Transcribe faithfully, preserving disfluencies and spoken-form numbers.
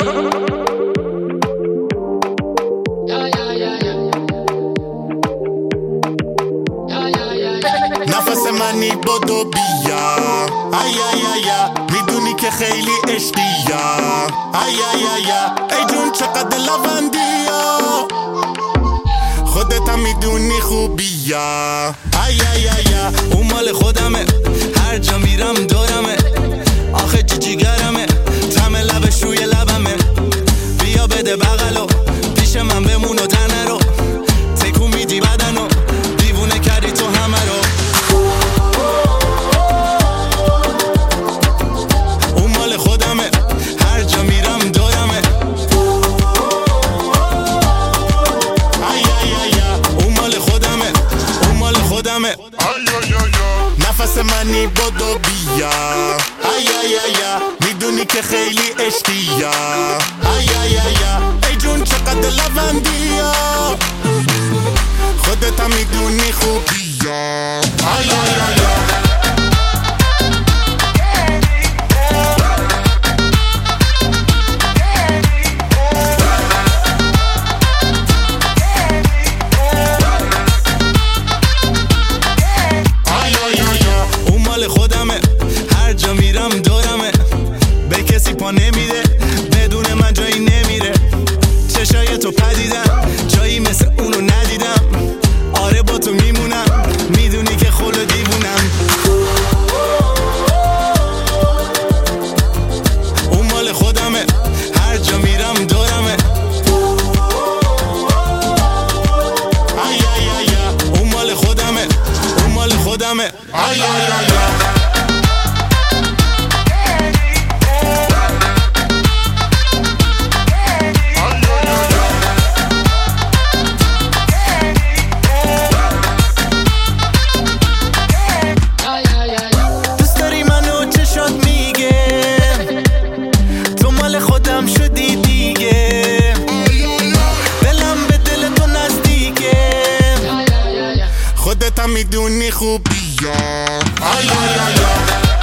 نفس منی بدو بیا ای ای ای میدونی که خیلی عشقیه ای ای ای ای جون چقدر لوندیه خودت هم میدونی خوبیه ای ای ای اون مال خودمه هر جا میرم دورمه آخه چی جیگرمه تم لبش روی لبمه بیا بده بغلو پیش من بمون و تنه رو تکون میدی بدنو دیوونه کردی تو همه رو اون مال خودمه هر جا میرم دورمه ای ای ای اون مال خودمه اون مال خودمه نفس منی بدو بیا ای ای ای میدونی که خیلی عشقیه ای ای ای ای جون چقدر لوندیه خودت هم میدونی خوبیه ای ای ای خودمه هر جا میرم دورمه به کسی پا نمیده بدون من جایی نمیره چشای تو پدیدم جایی مثل اونو ندیدم آره با تو میمونم میدونی که خلو دیوونم اون مال خودمه هر جا میرم دورمه ای ای ای اون مال خودمه اون مال خودمه ای ای ای خودم شدی دیگه دلم به دل تو نزدیکه خودت هم میدونی خوبیه ای ای ای